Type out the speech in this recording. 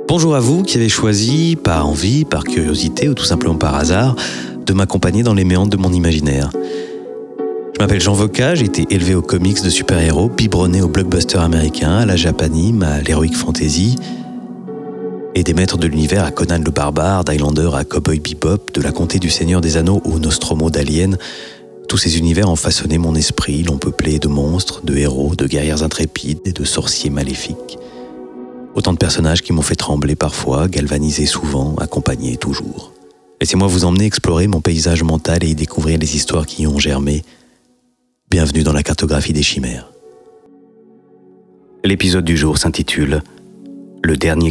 Bonjour à vous qui avez choisi, par envie, par curiosité ou tout simplement par hasard, de m'accompagner dans les méandres de mon imaginaire. Je m'appelle Jean Voca, j'ai été élevé aux comics de super-héros, biberonné aux blockbusters américains, à la japanime, à l'heroic fantasy, et des maîtres de l'univers à Conan le Barbare, d'Highlander à Cowboy Bebop, de la Comté du Seigneur des Anneaux au Nostromo d'Alien. Tous ces univers ont façonné mon esprit, l'ont peuplé de monstres, de héros, de guerrières intrépides et de sorciers maléfiques. Autant de personnages qui m'ont fait trembler parfois, galvaniser souvent, accompagner toujours. Laissez-moi vous emmener explorer mon paysage mental et y découvrir les histoires qui y ont germé. Bienvenue dans la cartographie des chimères. L'épisode du jour s'intitule « Le dernier cancan ».